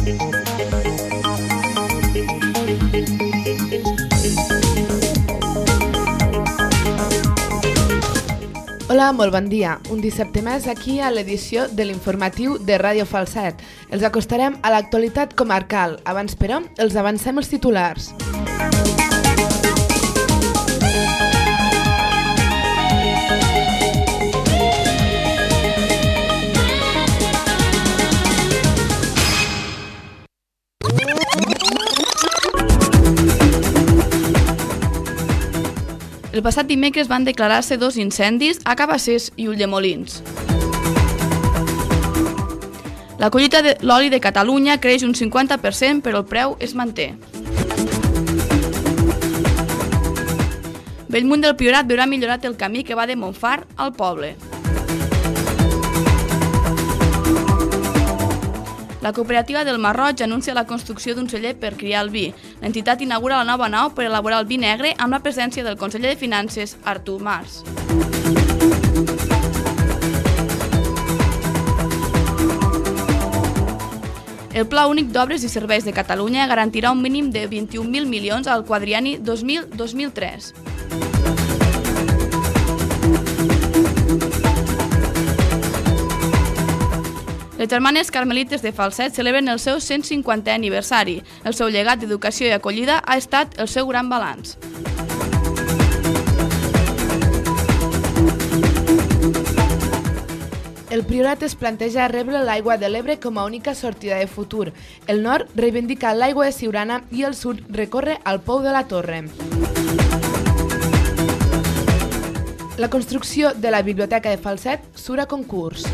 Hola, molt bon dia. Un dissabte més aquí a l'edició de l'informatiu de Ràdio Falset. Els acostarem a l'actualitat comarcal. Abans, però, els avancem els titulars. El passat dimecres van declarar-se 2 incendis a Cabassers i Ulldemolins. La collita de l'oli de Catalunya creix un 50%, però el preu es manté. Bellmunt del Priorat veurà millorat el camí que va de Montfar al poble. La cooperativa del Marroig anuncia la construcció d'un celler per criar el vi. L'entitat inaugura la nova nau per elaborar el vi negre amb la presència del conseller de Finances, Artur Mas. El Pla Únic d'Obres i Serveis de Catalunya garantirà un mínim de 21.000 milions al quadrienni 2000-2003. Les germanes carmelites de Falset celebren el seu 150è aniversari. El seu llegat d'educació i acollida ha estat el seu gran balanç. El Priorat es planteja rebre l'aigua de l'Ebre com a única sortida de futur. El nord reivindica l'aigua de Siurana i el sud recorre al Pou de la Torre. La construcció de la Biblioteca de Falset surt a concurs.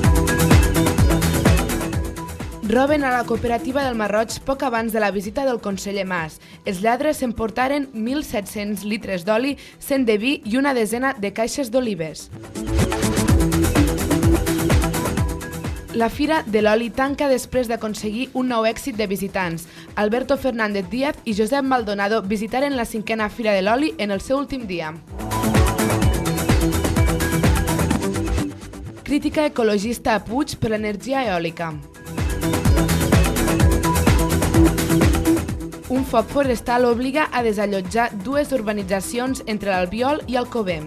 Roben a la cooperativa del Marroig poc abans de la visita del conseller Mas. Els lladres s'emportaren 1.700 litres d'oli, 100 de vi i una desena de caixes d'olives. La Fira de l'Oli tanca després d'aconseguir un nou èxit de visitants. Alberto Fernández Díaz i Josep Maldonado visitaren la 5a Fira de l'Oli en el seu últim dia. Crítica ecologista a Puig per l'energia eòlica. Un foc forestal obliga a desallotjar 2 urbanitzacions entre l'Albiol i Alcover.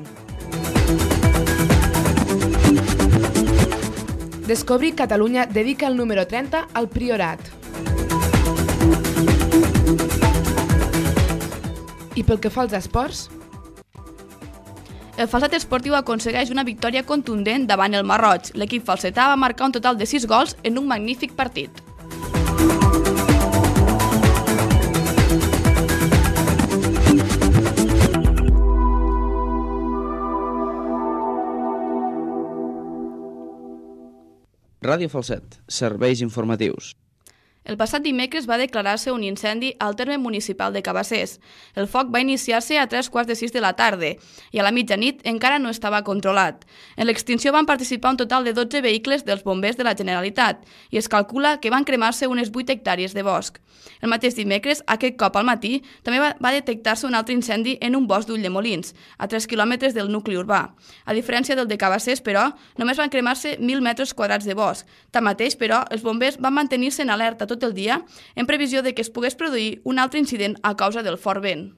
Descobrir Catalunya dedica el número 30 al Priorat. I pel que fa als esports? El Falset Esportiu aconsegueix una victòria contundent davant el Marroig. L'equip falsetà va marcar un total de 6 gols en un magnífic partit. Ràdio Falset, serveis informatius. El passat dimecres va declarar-se un incendi al terme municipal de Cabassers. El foc va iniciar-se a 3:45 de la tarda i a la mitjanit encara no estava controlat. En l'extinció van participar un total de 12 vehicles dels bombers de la Generalitat i es calcula que van cremar-se unes 8 hectàrees de bosc. El mateix dimecres, aquest cop al matí, també va detectar-se un altre incendi en un bosc d'Ulldemolins, a 3 quilòmetres del nucli urbà. A diferència del de Cabassers, però, només van cremar-se 1.000 metres quadrats de bosc. Tanmateix, però, els bombers van mantenir-se en alerta tot el dia en previsió de que es pogués produir un altre incident a causa del fort vent.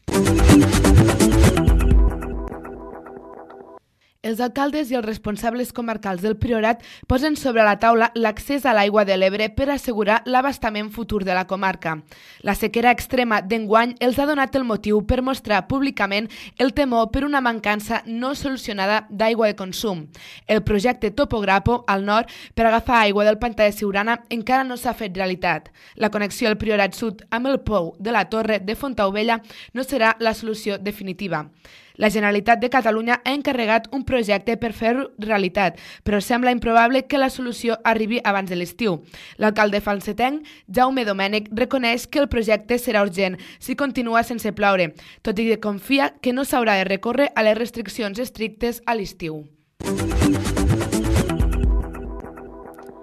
Els alcaldes i els responsables comarcals del Priorat posen sobre la taula l'accés a l'aigua de l'Ebre per assegurar l'abastament futur de la comarca. La sequera extrema d'enguany els ha donat el motiu per mostrar públicament el temor per una mancança no solucionada d'aigua de consum. El projecte Topograpo, al nord, per agafar aigua del pantà de Siurana encara no s'ha fet realitat. La connexió al Priorat Sud amb el Pou de la Torre de Fontaubella no serà la solució definitiva. La Generalitat de Catalunya ha encarregat un projecte per fer-ho realitat, però sembla improbable que la solució arribi abans de l'estiu. L'alcalde falsetenc, Jaume Domènech, reconeix que el projecte serà urgent si continua sense ploure, tot i que confia que no s'haurà de recórrer a les restriccions estrictes a l'estiu.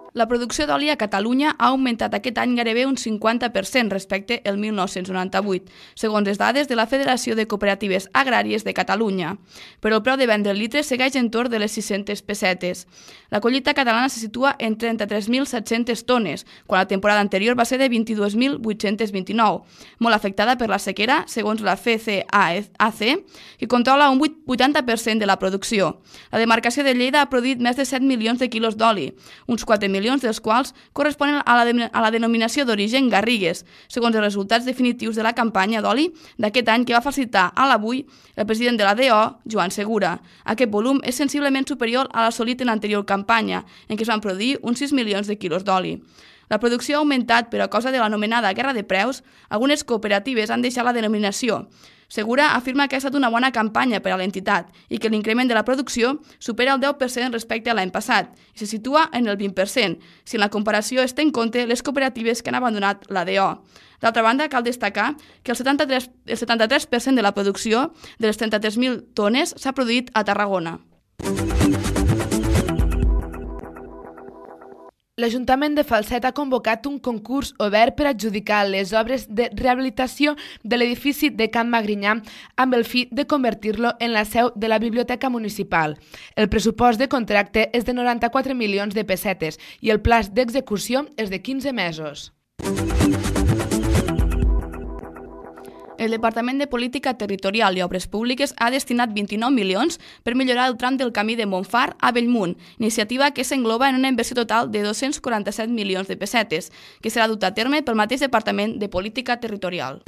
La producció d'oli a Catalunya ha augmentat aquest any gairebé un 50% respecte al 1998, segons les dades de la Federació de Cooperatives Agràries de Catalunya. Però el preu de vendre el litre segueix entorn de les 600 pessetes. La collita catalana se situa en 33.700 tones, quan la temporada anterior va ser de 22.829, molt afectada per la sequera, segons la FCAC, que controla un 80% de la producció. La demarcació de Lleida ha produït més de 7 milions de quilos d'oli, uns 4 milions dels quals corresponen a la denominació d'origen Garrigues, segons els resultats definitius de la campanya d'oli d'aquest any que va facilitar a l'avui el president de la DO, Joan Segura. Aquest volum és sensiblement superior a l'assolit en l'anterior campanya, en què es van produir uns 6 milions de quilos d'oli. La producció ha augmentat, però a causa de l'anomenada guerra de preus, algunes cooperatives han deixat la denominació. Segura afirma que ha estat una bona campanya per a l'entitat i que l'increment de la producció supera el 10% respecte a l'any passat i se situa en el 20%, si en la comparació es té en compte les cooperatives que han abandonat la DO. D'altra banda, cal destacar que el 73% de la producció de les 33.000 tones s'ha produït a Tarragona. L'Ajuntament de Falset ha convocat un concurs obert per adjudicar les obres de rehabilitació de l'edifici de Can Magrinyà amb el fi de convertir-lo en la seu de la Biblioteca Municipal. El pressupost de contracte és de 94 milions de pessetes i el plaç d'execució és de 15 mesos. El Departament de Política Territorial i Obres Públiques ha destinat 29 milions per millorar el tram del camí de Montfar a Bellmunt, iniciativa que s'engloba en una inversió total de 247 milions de pessetes, que serà dut a terme pel mateix Departament de Política Territorial.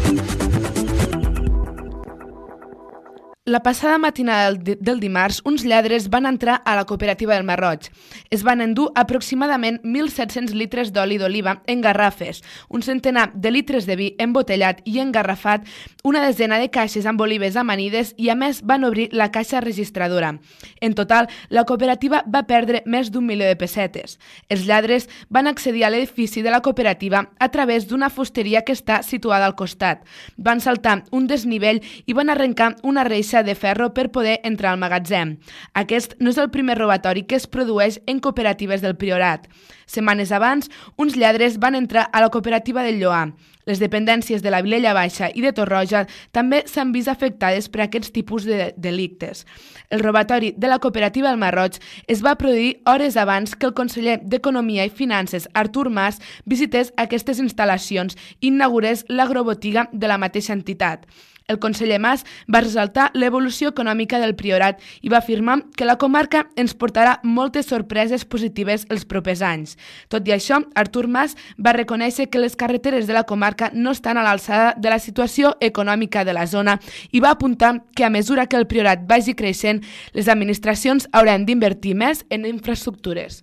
La passada matinada del dimarts, uns lladres van entrar a la cooperativa del Marroig. Es van endur aproximadament 1.700 litres d'oli d'oliva en garrafes, un centenar de litres de vi embotellat i engarrafat, una desena de caixes amb olives amanides i, a més, van obrir la caixa registradora. En total, la cooperativa va perdre més d'1 milió de pessetes. Els lladres van accedir a l'edifici de la cooperativa a través d'una fusteria que està situada al costat. Van saltar un desnivell i van arrencar una reixa de ferro per poder entrar al magatzem. Aquest no és el primer robatori que es produeix en cooperatives del Priorat. Setmanes abans, uns lladres van entrar a la cooperativa del Lloar. Les dependències de la Vilella Baixa i de Torroja també s'han vist afectades per aquests tipus de delictes. El robatori de la cooperativa del Marroig es va produir hores abans que el conseller d'Economia i Finances, Artur Mas, visités aquestes instal·lacions i inaugurés l'agrobotiga de la mateixa entitat. El conseller Mas va ressaltar l'evolució econòmica del Priorat i va afirmar que la comarca ens portarà moltes sorpreses positives els propers anys. Tot i això, Artur Mas va reconèixer que les carreteres de la comarca no estan a l'alçada de la situació econòmica de la zona i va apuntar que a mesura que el Priorat vagi creixent, les administracions hauran d'invertir més en infraestructures.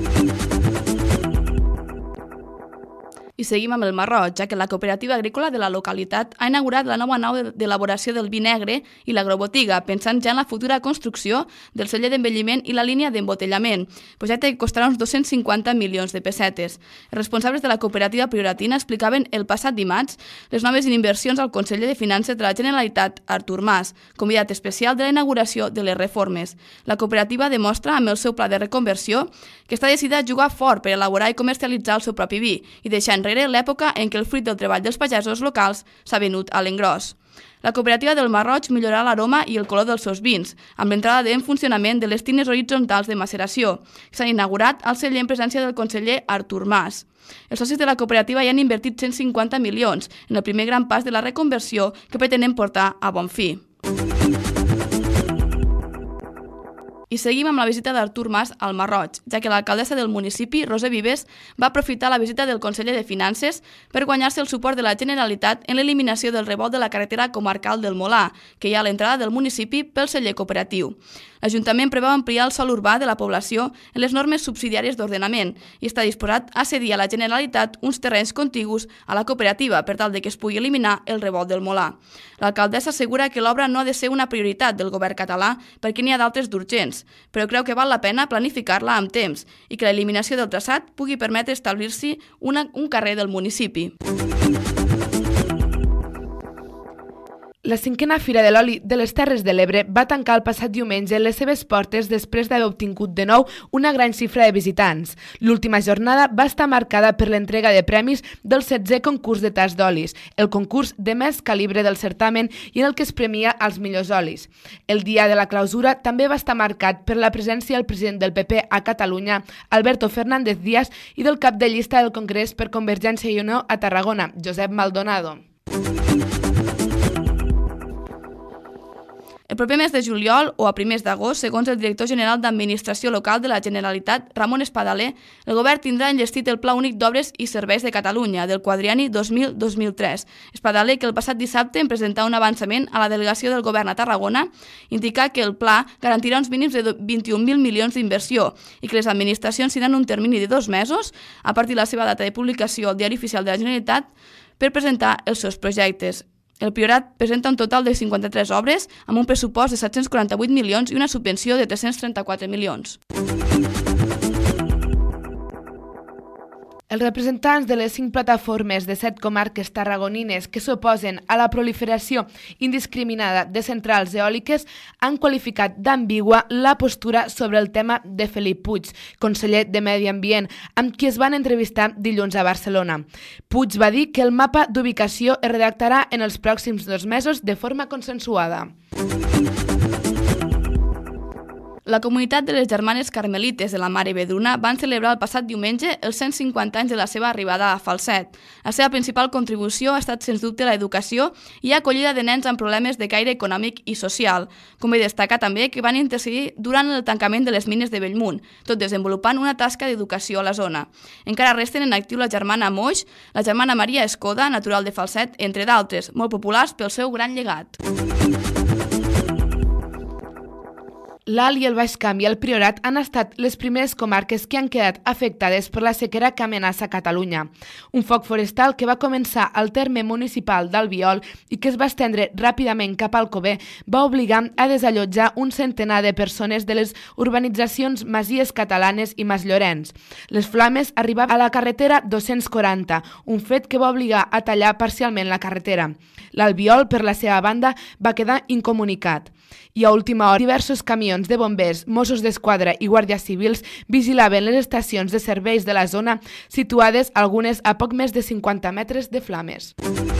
I seguim amb el Marroig, ja que la cooperativa agrícola de la localitat ha inaugurat la nova nau d'elaboració del vi negre i l'agrobotiga, pensant ja en la futura construcció del celler d'envelliment i la línia d'embotellament, projecte que costarà uns 250 milions de pessetes. Els responsables de la cooperativa prioratina explicaven el passat dimarts les noves inversions al conseller de Finances de la Generalitat, Artur Mas, convidat especial de la inauguració de les reformes. La cooperativa demostra amb el seu pla de reconversió que està decidida a jugar fort per elaborar i comercialitzar el seu propi vi i deixar enrere l'època en què el fruit del treball dels pagesos locals s'ha venut a l'engròs. La cooperativa del Marroig millorarà l'aroma i el color dels seus vins, amb l'entrada en funcionament de les tines horitzontals de maceració, que s'han inaugurat al celler en presència del conseller Artur Mas. Els socis de la cooperativa hi han invertit 150 milions en el primer gran pas de la reconversió que pretenen portar a bon fi. I seguim amb la visita d'Artur Mas al Marroig, ja que l'alcaldessa del municipi, Roser Vives, va aprofitar la visita del conseller de Finances per guanyar-se el suport de la Generalitat en l'eliminació del revolt de la carretera comarcal del Molà, que hi ha a l'entrada del municipi pel celler cooperatiu. L'Ajuntament preveu ampliar el sòl urbà de la població en les normes subsidiàries d'ordenament i està disposat a cedir a la Generalitat uns terrenys contigus a la cooperativa per tal de que es pugui eliminar el revolt del Molà. L'alcaldessa assegura que l'obra no ha de ser una prioritat del govern català perquè n'hi ha d'altres d'urgents, però creu que val la pena planificar-la amb temps i que l'eliminació del traçat pugui permetre establir-s'hi un carrer del municipi. La 5a Fira de l'Oli de les Terres de l'Ebre va tancar el passat diumenge les seves portes després d'haver obtingut de nou una gran xifra de visitants. L'última jornada va estar marcada per l'entrega de premis del 16è concurs de tas d'olis, el concurs de més calibre del certamen i en el que es premia els millors olis. El dia de la clausura també va estar marcat per la presència del president del PP a Catalunya, Alberto Fernández Díaz, i del cap de llista del Congrés per Convergència i Unió a Tarragona, Josep Maldonado. El proper mes de juliol o a primers d'agost, segons el director general d'Administració Local de la Generalitat, Ramon Espadaler, el govern tindrà enllestit el Pla Únic d'Obres i Serveis de Catalunya del quadrienni 2000-2003. Espadaler, que el passat dissabte en presentar un avançament a la delegació del govern a Tarragona, indica que el pla garantirà uns mínims de 21.000 milions d'inversió i que les administracions tindran un termini de 2 mesos a partir de la seva data de publicació al Diari Oficial de la Generalitat per presentar els seus projectes. El Priorat presenta un total de 53 obres amb un pressupost de 748 milions i una subvenció de 334 milions. Els representants de les 5 plataformes de 7 comarques tarragonines que s'oposen a la proliferació indiscriminada de centrals eòliques han qualificat d'ambigua la postura sobre el tema de Felip Puig, conseller de Medi Ambient, amb qui es van entrevistar dilluns a Barcelona. Puig va dir que el mapa d'ubicació es redactarà en els pròxims 2 mesos de forma consensuada. La comunitat de les Germanes Carmelites de la Mare Vedruna van celebrar el passat diumenge els 150 anys de la seva arribada a Falset. La seva principal contribució ha estat, sens dubte, l'educació i acollida de nens amb problemes de caire econòmic i social. Convé destacar també que van intercedir durant el tancament de les mines de Bellmunt, tot desenvolupant una tasca d'educació a la zona. Encara resten en actiu la germana Moix, la germana Maria Escoda, natural de Falset, entre d'altres, molt populars pel seu gran llegat. L'Alt i el Baix Camp i el Priorat han estat les primeres comarques que han quedat afectades per la sequera que amenaça Catalunya. Un foc forestal que va començar al terme municipal d'Albiol i que es va estendre ràpidament cap al Alcover va obligar a desallotjar un centenar de persones de les urbanitzacions Masies Catalanes i Mas Llorenç. Les flames arribaven a la carretera 240, un fet que va obligar a tallar parcialment la carretera. L'Albiol, per la seva banda, va quedar incomunicat. I a última hora, diversos camions de bombers, Mossos d'Esquadra i guàrdies civils vigilaven les estacions de serveis de la zona, situades algunes a poc més de 50 metres de flames.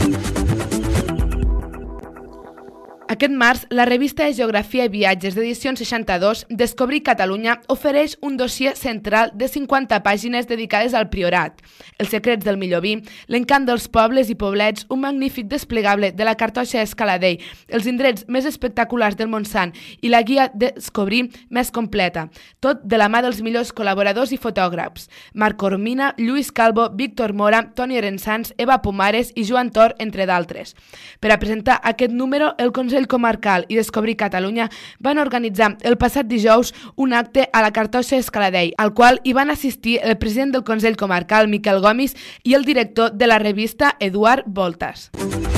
Aquest març, la revista de Geografia i Viatges d'edició 62, Descobrir Catalunya, ofereix un dossier central de 50 pàgines dedicades al Priorat, els secrets del millor vi, l'encant dels pobles i poblets, un magnífic desplegable de la cartoixa d'Escaladell, els indrets més espectaculars del Montsant i la guia Descobrir més completa, tot de la mà dels millors col·laboradors i fotògrafs, Marc Coromina, Lluís Calvo, Víctor Mora, Toni Arensans, Eva Pomares i Joan Tor, entre d'altres. Per a presentar aquest número, el Consell Comarcal i Descobrir Catalunya van organitzar el passat dijous un acte a la cartoixa d'Escaladell, al qual hi van assistir el president del Consell Comarcal, Miquel Gomis, i el director de la revista, Eduard Voltas.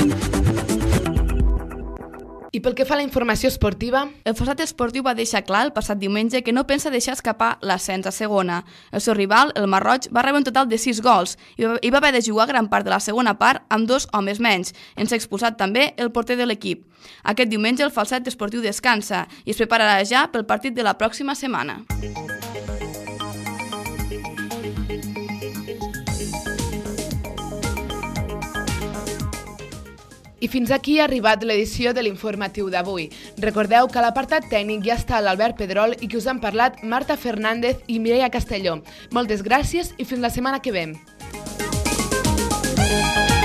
I pel que fa a la informació esportiva, el Fossat Esportiu va deixar clar el passat diumenge que no pensa deixar escapar l'ascens a segona. El seu rival, el Marroig, va rebre un total de 6 gols i va haver de jugar gran part de la segona part amb 2 homes menys, en ser expulsat també el porter de l'equip. Aquest diumenge el Fossat Esportiu descansa i es prepararà ja pel partit de la pròxima setmana. I fins aquí ha arribat l'edició de l'informatiu d'avui. Recordeu que a l'apartat tècnic ja està l'Albert Pedrol i que us han parlat Marta Fernández i Mireia Castelló. Moltes gràcies i fins la setmana que ve.